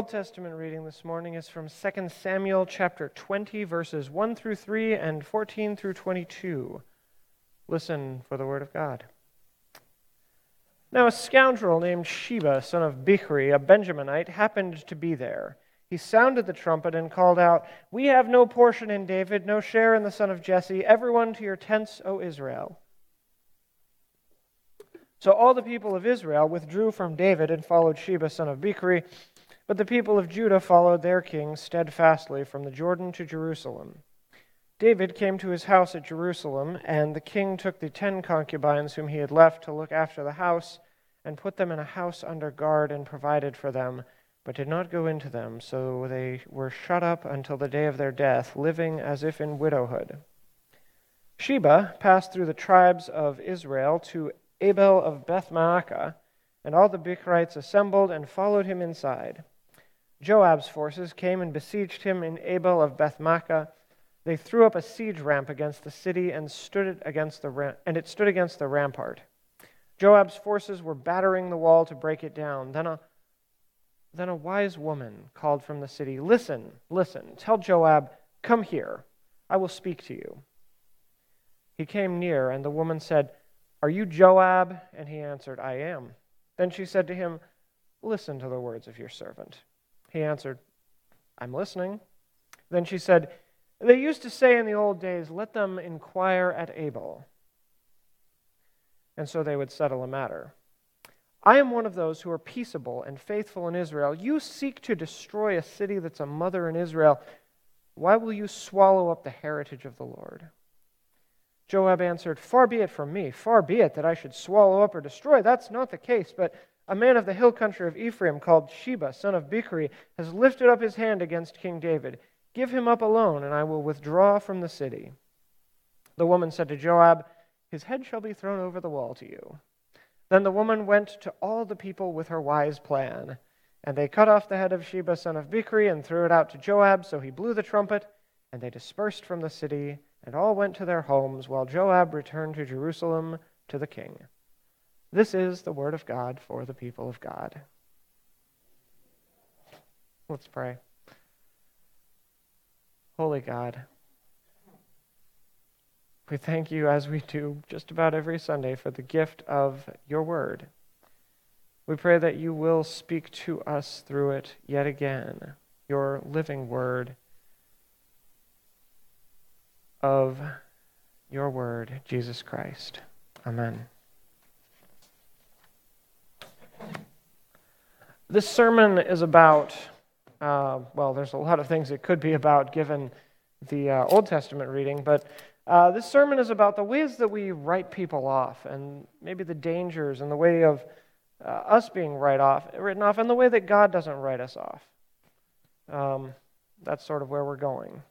Old Testament reading this morning is from 2 Samuel chapter 20, verses 1 through 3 and 14 through 22. Listen for the word of God. Now a scoundrel named Sheba, son of Bichri, a Benjaminite, happened to be there. He sounded the trumpet and called out, "We have no portion in David, no share in the son of Jesse. Everyone to your tents, O Israel." So all the people of Israel withdrew from David and followed Sheba, son of Bichri, but the people of Judah followed their king steadfastly from the Jordan to Jerusalem. David came to his house at Jerusalem, and the king took the 10 concubines whom he had left to look after the house, and put them in a house under guard and provided for them, but did not go into them, so they were shut up until the day of their death, living as if in widowhood. Sheba passed through the tribes of Israel to Abel of Beth-Maacah, and all the Bichrites assembled and followed him inside. Joab's forces came and besieged him in Abel of Beth-Maacah. They threw up a siege ramp against the city and it stood against the rampart. Joab's forces were battering the wall to break it down. Then a wise woman called from the city, Listen, tell Joab, come here, I will speak to you." He came near, and the woman said, "Are you Joab?" And he answered, "I am." Then she said to him, "Listen to the words of your servant." He answered, "I'm listening." Then she said, "They used to say in the old days, 'Let them inquire at Abel,' and so they would settle a matter. I am one of those who are peaceable and faithful in Israel. You seek to destroy a city that's a mother in Israel. Why will you swallow up the heritage of the Lord?" Joab answered, "Far be it from me, far be it that I should swallow up or destroy. That's not the case, but a man of the hill country of Ephraim called Sheba, son of Bichri, has lifted up his hand against King David. Give him up alone, and I will withdraw from the city." The woman said to Joab, "His head shall be thrown over the wall to you." Then the woman went to all the people with her wise plan, and they cut off the head of Sheba, son of Bichri, and threw it out to Joab, so he blew the trumpet, and they dispersed from the city, and all went to their homes, while Joab returned to Jerusalem to the king. This is the word of God for the people of God. Let's pray. Holy God, we thank you, as we do just about every Sunday, for the gift of your word. We pray that you will speak to us through it yet again, your living word of your word, Jesus Christ. Amen. This sermon is about, there's a lot of things it could be about given the Old Testament reading, but this sermon is about the ways that we write people off, and maybe the dangers and the way of us being written off, and the way that God doesn't write us off. That's sort of where we're going.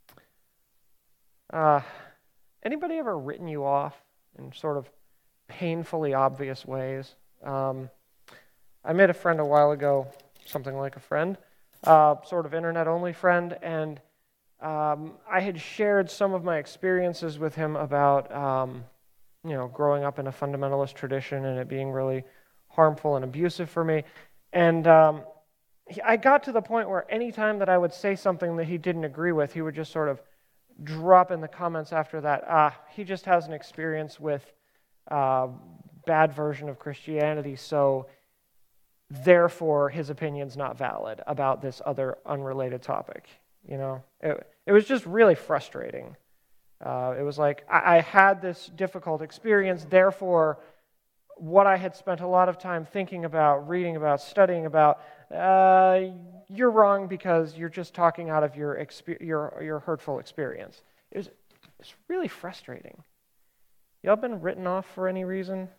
Anybody ever written you off in sort of painfully obvious ways? I met a friend a while ago, something like a friend, sort of internet-only friend, and I had shared some of my experiences with him about, growing up in a fundamentalist tradition and it being really harmful and abusive for me. And I got to the point where any time that I would say something that he didn't agree with, he would just sort of drop in the comments after that, he just has an experience with bad version of Christianity, so therefore his opinion's not valid about this other unrelated topic. It was just really frustrating. It was like, I had this difficult experience, therefore what I had spent a lot of time thinking about, reading about, studying about, you're wrong because you're just talking out of your hurtful experience. It's really frustrating. Y'all been written off for any reason?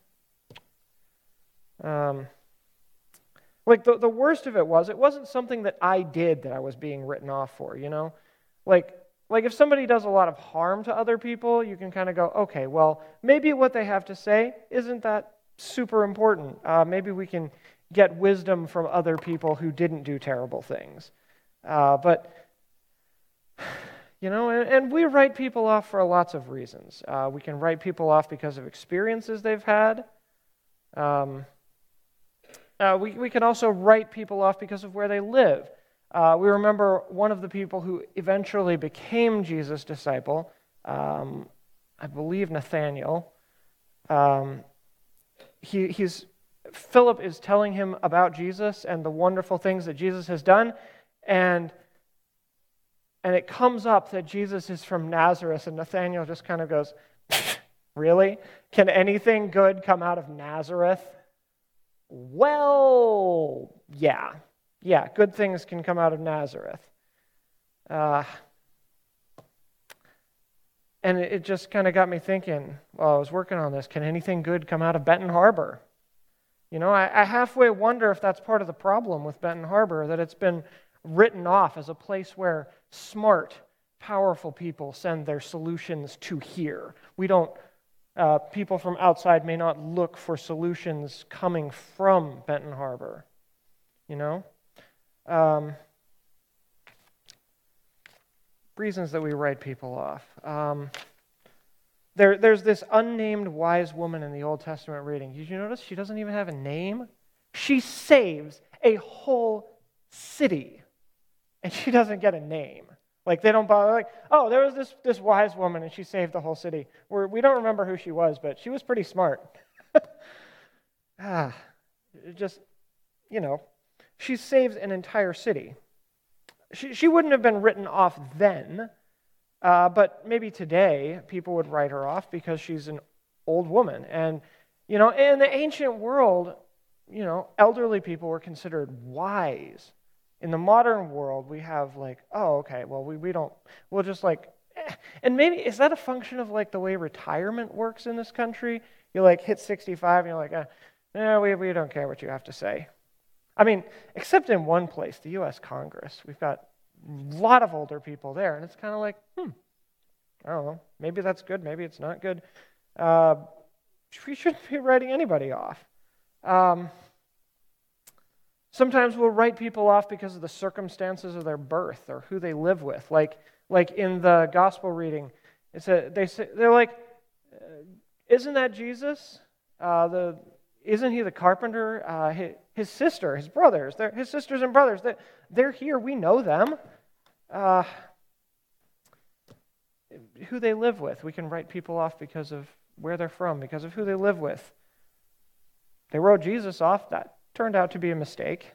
The worst of it wasn't something that I did that I was being written off for, Like if somebody does a lot of harm to other people, you can kind of go, okay, well, maybe what they have to say isn't that super important. Maybe we can get wisdom from other people who didn't do terrible things. And we write people off for lots of reasons. We can write people off because of experiences they've had. We can also write people off because of where they live. We remember one of the people who eventually became Jesus' disciple, I believe Nathaniel. Philip is telling him about Jesus and the wonderful things that Jesus has done, and it comes up that Jesus is from Nazareth, and Nathaniel just kind of goes, really? Can anything good come out of Nazareth? Well, yeah, good things can come out of Nazareth. And it just kind of got me thinking while I was working on this, can anything good come out of Benton Harbor? You know, I halfway wonder if that's part of the problem with Benton Harbor, that it's been written off as a place where smart, powerful people send their solutions to here. We don't, people from outside may not look for solutions coming from Benton Harbor, you know? Reasons that we write people off. There's this unnamed wise woman in the Old Testament reading. Did you notice she doesn't even have a name? She saves a whole city, and she doesn't get a name. Like, they don't bother, like, oh, there was this wise woman, and she saved the whole city. We don't remember who she was, but she was pretty smart. Just, you know, she saves an entire city. She wouldn't have been written off then, but maybe today people would write her off because she's an old woman. And, you know, in the ancient world, you know, elderly people were considered wise. In the modern world, we have like, oh, okay, well, we'll just like, and maybe, is that a function of like the way retirement works in this country? You like hit 65 and you're like, we don't care what you have to say. I mean, except in one place, the U.S. Congress. We've got a lot of older people there, and it's kind of like, I don't know, maybe that's good, maybe it's not good. We shouldn't be writing anybody off. Sometimes we'll write people off because of the circumstances of their birth or who they live with. Like in the gospel reading, they're like, isn't that Jesus? Isn't he the carpenter? His sister, his brothers, his sisters and brothers, they're here. We know them. Who they live with. We can write people off because of where they're from, because of who they live with. They wrote Jesus off. That turned out to be a mistake.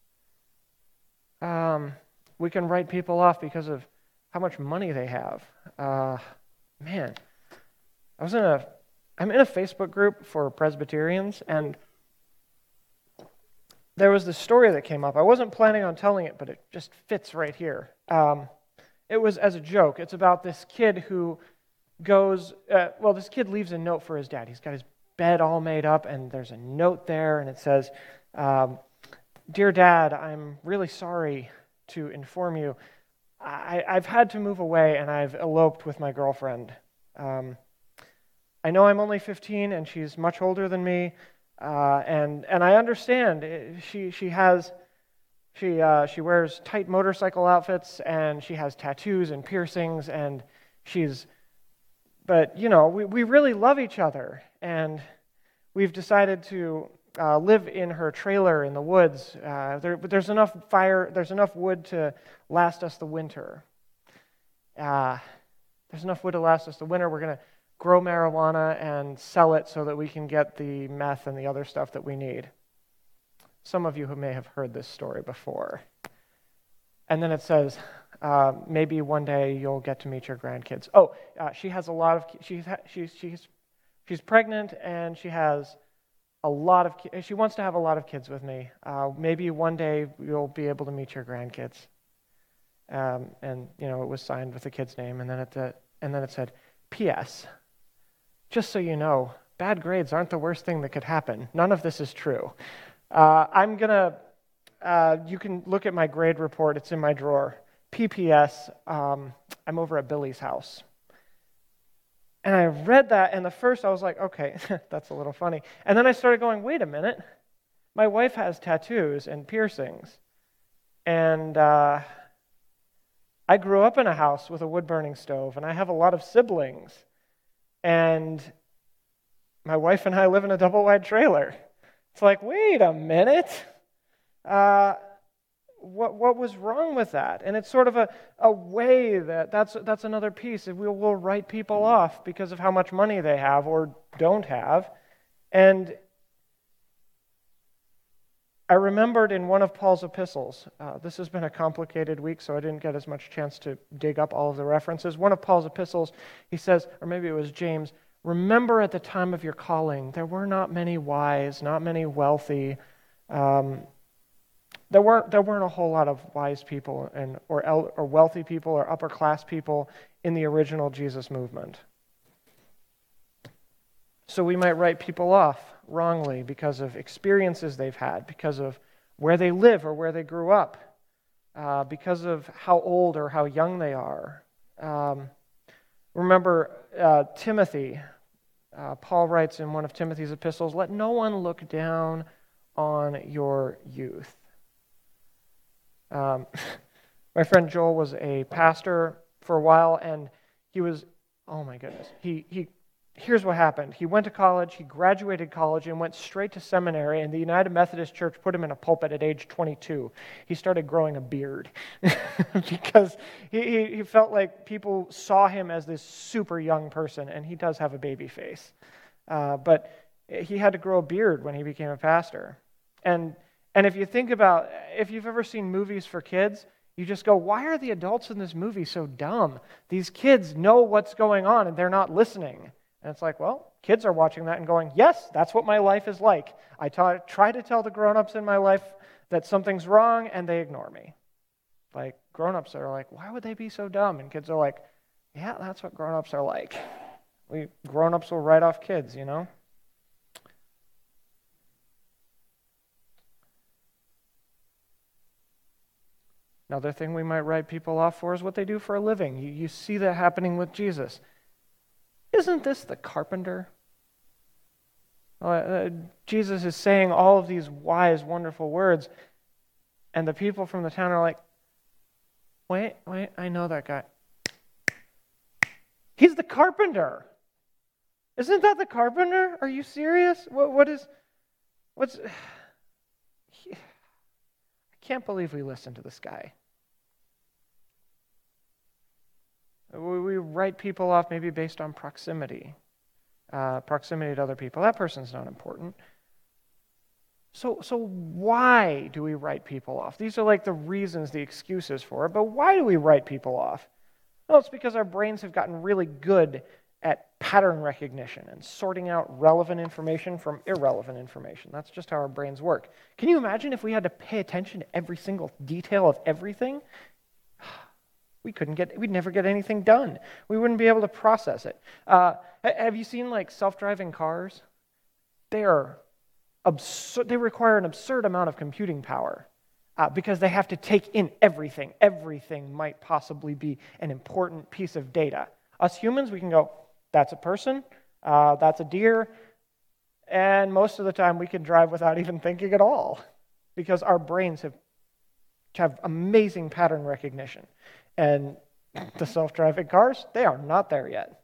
We can write people off because of how much money they have. Man, I'm in a Facebook group for Presbyterians, and there was this story that came up. I wasn't planning on telling it, but it just fits right here. It was as a joke. It's about this kid who goes, this kid leaves a note for his dad. He's got his bed all made up, and there's a note there, and it says, Dear Dad, I'm really sorry to inform you. I've had to move away, and I've eloped with my girlfriend. I know I'm only 15, and she's much older than me, and I understand. She wears tight motorcycle outfits, and she has tattoos and piercings, and but you know, we really love each other, and we've decided to live in her trailer in the woods. There's enough wood to last us the winter. There's enough wood to last us the winter. We're going to grow marijuana and sell it so that we can get the meth and the other stuff that we need. Some of you who may have heard this story before. And then it says, maybe one day you'll get to meet your grandkids. She has a lot of, she's pregnant, and she has a lot of, she wants to have a lot of kids with me. Maybe one day you'll be able to meet your grandkids. And you know, it was signed with the kid's name, and then it said, P.S. Just so you know, bad grades aren't the worst thing that could happen. None of this is true. You can look at my grade report. It's in my drawer. PPS, I'm over at Billy's house. And I read that, and at first I was like, okay, that's a little funny. And then I started going, wait a minute. My wife has tattoos and piercings. And I grew up in a house with a wood-burning stove, and I have a lot of siblings. And my wife and I live in a double-wide trailer. It's like, wait a minute. What was wrong with that? And it's sort of a way that's another piece. We'll write people off because of how much money they have or don't have. And I remembered in one of Paul's epistles, this has been a complicated week, so I didn't get as much chance to dig up all of the references. One of Paul's epistles, he says, or maybe it was James, remember at the time of your calling, there were not many wise, not many wealthy. There weren't a whole lot of wise people or wealthy people or upper class people in the original Jesus movement. So we might write people off wrongly because of experiences they've had, because of where they live or where they grew up, because of how old or how young they are. Remember Timothy. Paul writes in one of Timothy's epistles, let no one look down on your youth. My friend Joel was a pastor for a while, and he was, oh my goodness, here's what happened. He went to college, he graduated college, and went straight to seminary, and the United Methodist Church put him in a pulpit at age 22. He started growing a beard because he felt like people saw him as this super young person, and he does have a baby face. But he had to grow a beard when he became a pastor. And if you think about, if you've ever seen movies for kids, you just go, why are the adults in this movie so dumb? These kids know what's going on, and they're not listening. And it's like, well, kids are watching that and going, yes, that's what my life is like. I try to tell the grown-ups in my life that something's wrong, and they ignore me. Like, grown-ups are like, why would they be so dumb? And kids are like, yeah, that's what grown-ups are like. Grown-ups will write off kids, you know? Another thing we might write people off for is what they do for a living. You see that happening with Jesus. Isn't this the carpenter? Jesus is saying all of these wise, wonderful words, and the people from the town are like, wait, I know that guy. He's the carpenter. Isn't that the carpenter? Are you serious? I can't believe we listened to this guy. We write people off maybe based on proximity to other people. That person's not important. So why do we write people off? These are like the reasons, the excuses for it, but why do we write people off? Well, it's because our brains have gotten really good at pattern recognition and sorting out relevant information from irrelevant information. That's just how our brains work. Can you imagine if we had to pay attention to every single detail of everything? We'd never get anything done. We wouldn't be able to process it. Have you seen like self-driving cars? They require an absurd amount of computing power because they have to take in everything. Everything might possibly be an important piece of data. Us humans, we can go, that's a person, that's a deer, and most of the time we can drive without even thinking at all because our brains have amazing pattern recognition. And the self-driving cars, they are not there yet.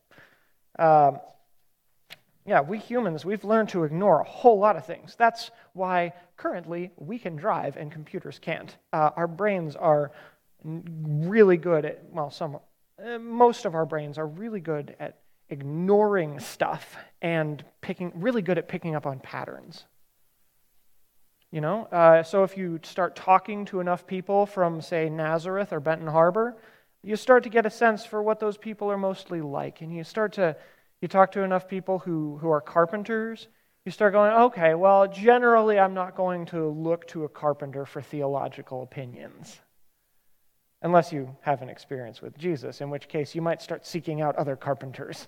We humans, we've learned to ignore a whole lot of things. That's why currently we can drive and computers can't. Our brains are really good at, most of our brains are really good at ignoring stuff and really good at picking up on patterns. You know, so if you start talking to enough people from, say, Nazareth or Benton Harbor, you start to get a sense for what those people are mostly like. And you talk to enough people who are carpenters, you start going, okay, well, generally I'm not going to look to a carpenter for theological opinions. Unless you have an experience with Jesus, in which case you might start seeking out other carpenters.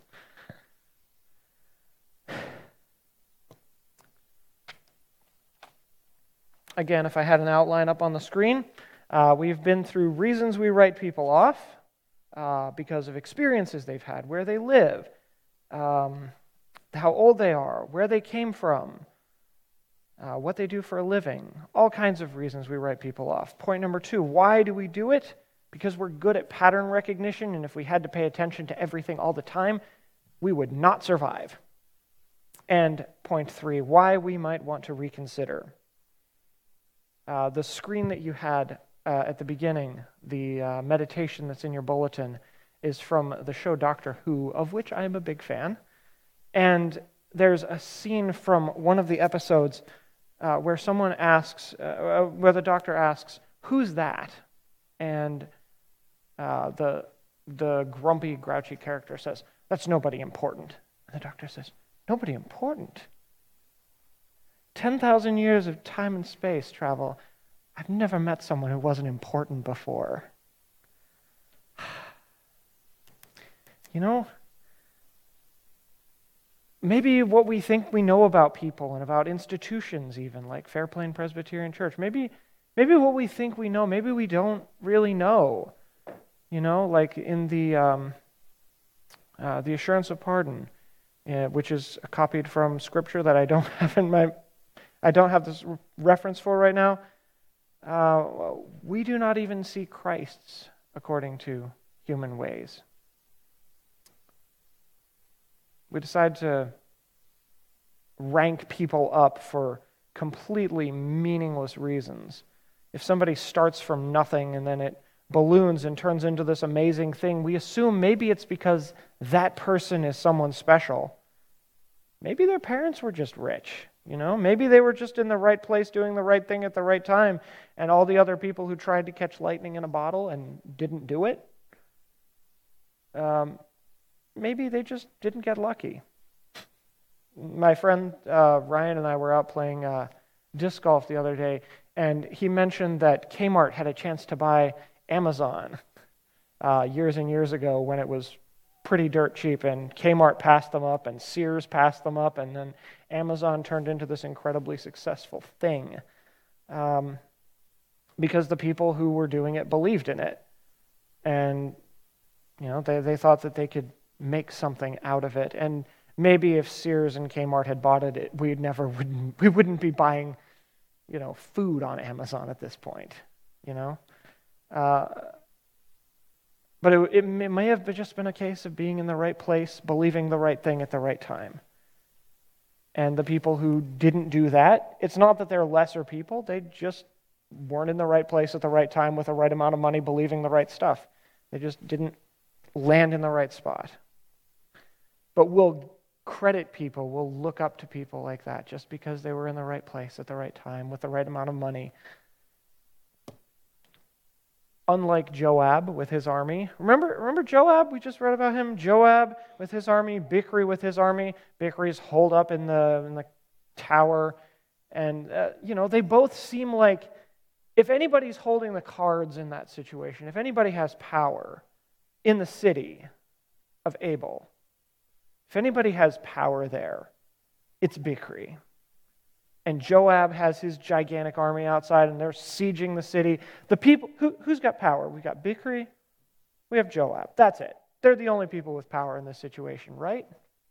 Again, if I had an outline up on the screen, we've been through reasons we write people off because of experiences they've had, where they live, how old they are, where they came from, what they do for a living, all kinds of reasons we write people off. Point number 2, why do we do it? Because we're good at pattern recognition, and if we had to pay attention to everything all the time, we would not survive. And point 3, why we might want to reconsider. The screen that you had at the beginning, the meditation that's in your bulletin, is from the show Doctor Who, of which I am a big fan. And there's a scene from one of the episodes where someone asks, where the doctor asks, "Who's that?" And the grumpy, grouchy character says, "That's nobody important." And the doctor says, "Nobody important? 10,000 years of time and space travel. I've never met someone who wasn't important before." You know, maybe what we think we know about people and about institutions even, like Fairplain Presbyterian Church, maybe what we think we know, maybe we don't really know. You know, like in the Assurance of Pardon, which is copied from Scripture that I don't have this reference for right now. We do not even see Christ's according to human ways. We decide to rank people up for completely meaningless reasons. If somebody starts from nothing and then it balloons and turns into this amazing thing, we assume maybe it's because that person is someone special. Maybe their parents were just rich, you know? Maybe they were just in the right place doing the right thing at the right time, and all the other people who tried to catch lightning in a bottle and didn't do it, maybe they just didn't get lucky. My friend Ryan and I were out playing disc golf the other day, and he mentioned that Kmart had a chance to buy Amazon years and years ago when it was pretty dirt cheap, and Kmart passed them up, and Sears passed them up, and then Amazon turned into this incredibly successful thing because the people who were doing it believed in it, and you know they thought that they could make something out of it. And maybe if Sears and Kmart had bought it, we wouldn't be buying, you know, food on Amazon at this point, you know. But it may have just been a case of being in the right place, believing the right thing at the right time. And the people who didn't do that, it's not that they're lesser people, they just weren't in the right place at the right time with the right amount of money, believing the right stuff. They just didn't land in the right spot. But we'll credit people, we'll look up to people like that just because they were in the right place at the right time with the right amount of money. Unlike Joab with his army. Remember Joab? We just read about him. Joab with his army, Bichri with his army. Bichri's holed up in the tower. And, they both seem like, if anybody's holding the cards in that situation, if anybody has power in the city of Abel, if anybody has power there, it's Bichri. And Joab has his gigantic army outside, and they're sieging the city. The people, who's got power? We got Bichri, we have Joab. That's it. They're the only people with power in this situation, right?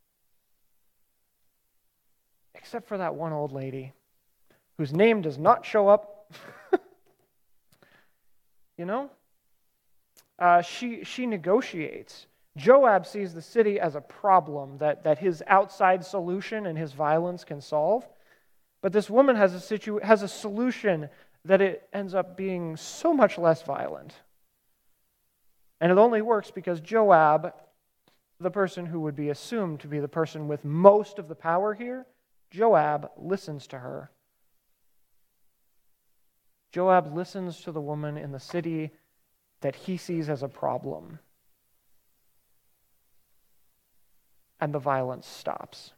Except for that one old lady whose name does not show up. She negotiates. Joab sees the city as a problem that his outside solution and his violence can solve. But this woman has a solution that it ends up being so much less violent. And it only works because Joab, the person who would be assumed to be the person with most of the power here, Joab listens to her. Joab listens to the woman in the city that he sees as a problem. And the violence stops.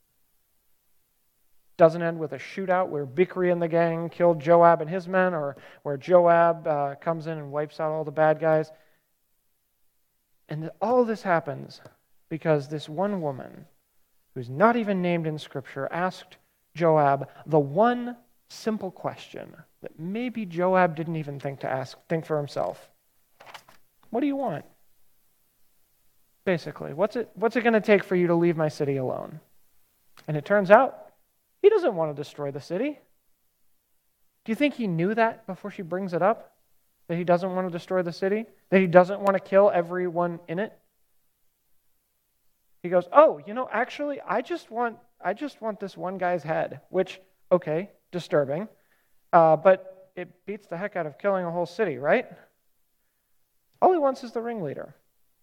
Doesn't end with a shootout where Bichri and the gang killed Joab and his men, or where Joab comes in and wipes out all the bad guys. And all this happens because this one woman, who's not even named in Scripture, asked Joab the one simple question that maybe Joab didn't even think for himself. What do you want? Basically, what's it going to take for you to leave my city alone? And it turns out, he doesn't want to destroy the city. Do you think he knew that before she brings it up? That he doesn't want to destroy the city? That he doesn't want to kill everyone in it? He goes, actually, I just want I just want this one guy's head, which, okay, disturbing, but it beats the heck out of killing a whole city, right? All he wants is the ringleader.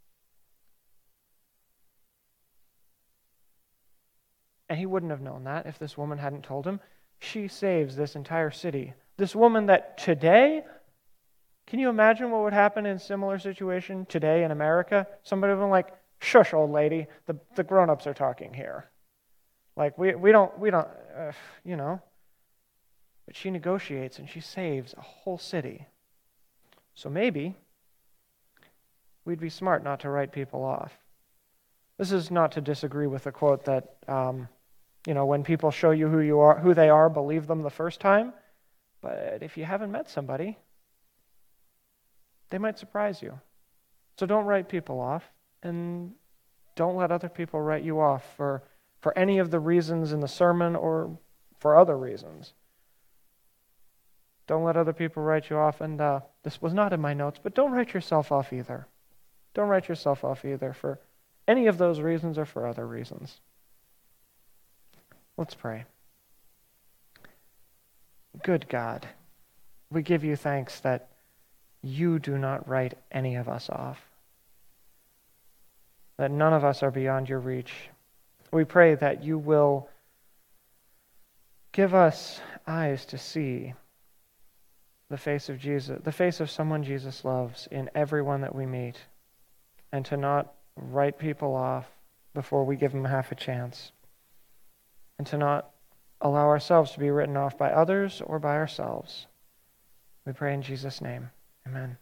And he wouldn't have known that if this woman hadn't told him. She saves this entire city. This woman that today, can you imagine what would happen in a similar situation today in America? Somebody would have been like, shush, old lady, the grown-ups are talking here. Like, we don't, you know. But she negotiates and she saves a whole city. So maybe we'd be smart not to write people off. This is not to disagree with the quote that, when people show you who they are, believe them the first time. But if you haven't met somebody, they might surprise you. So don't write people off, and don't let other people write you off for any of the reasons in the sermon or for other reasons. Don't let other people write you off, and this was not in my notes, but don't write yourself off either. Don't write yourself off either for any of those reasons or for other reasons. Let's pray. Good God, we give you thanks that you do not write any of us off, that none of us are beyond your reach. We pray that you will give us eyes to see the face of Jesus, the face of someone Jesus loves in everyone that we meet, and to not write people off before we give them half a chance, and to not allow ourselves to be written off by others or by ourselves. We pray in Jesus' name. Amen.